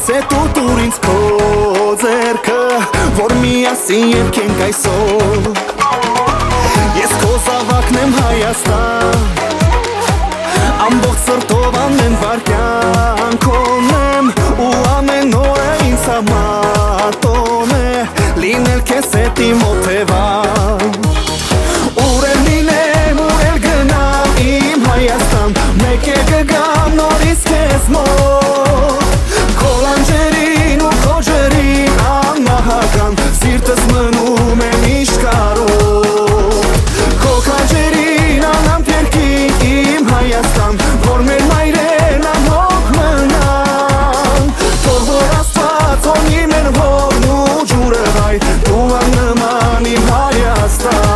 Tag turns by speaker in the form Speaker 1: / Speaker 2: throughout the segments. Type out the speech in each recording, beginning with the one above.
Speaker 1: է տուտուր ինձ քո ձեռքը, որ միասին երգենք այսօր։ Ես քո զավակն եմ Հայաստան, ամբողջ սրտով ամեն վայրկյան քոնեմ, ու ամեն օրը ինձ համար տոն է լինել քեզ հետ իմ օթևան։ Ուր էլ լինեմ, ուր էլ գնամ իմ Հայաստան, մեկ է կգամ նորից քեզ մոտ, քո լանջերին ու քո ջրին անմահական, սիրտս մնում է միշտ կարոտ, քո քաջերին անամպ երկին իմ Հայաստան, որ մեր մայրերն ամոք մնան, թող որ Աստված հոնի մեր հողն ու ջուրը հայ, դու աննման իմ Հայաստան։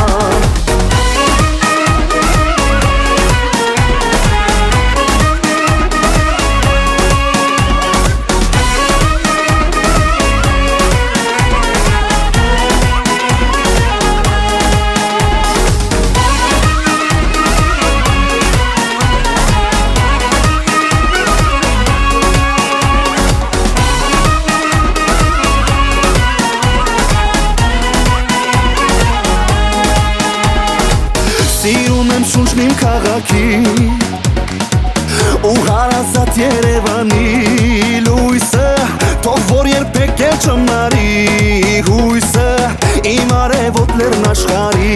Speaker 1: Սիրում եմ շունչն իմ քաղաքի ու հարազատ Երևանի լույսը, թող որ երբեք էլ չմնարի հույսը իմ արևոտ լեռն աշխարհի,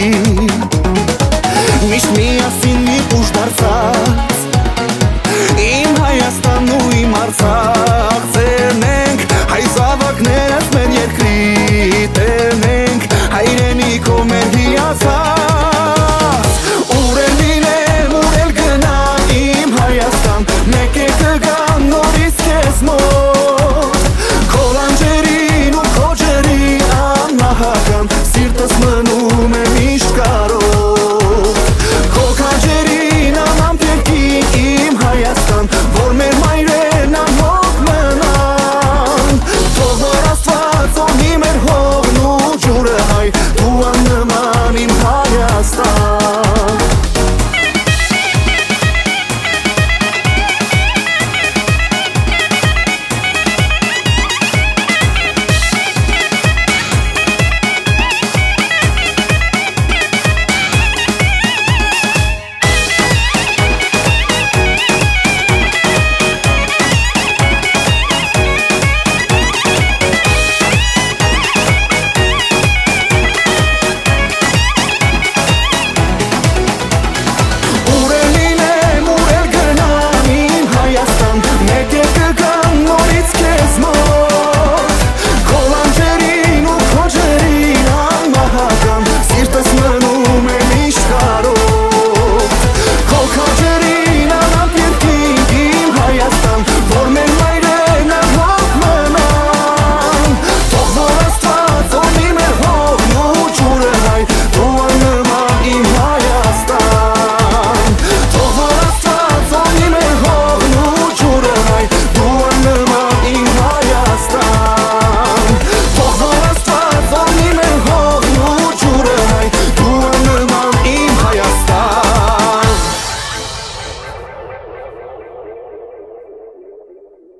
Speaker 1: միշտ միասին մի ուժ դարձած իմ Հայաստանն ու իմ Արցախ ձերն ենք, հայ զավակներս մեր երկրի տերն ենք, հայրենիքով մեր հիացած, մեկ է կգամ նորից քեզ մոտ, քո լանջերին ու քո ջրին անմահական, սիրտս մնում է միշտ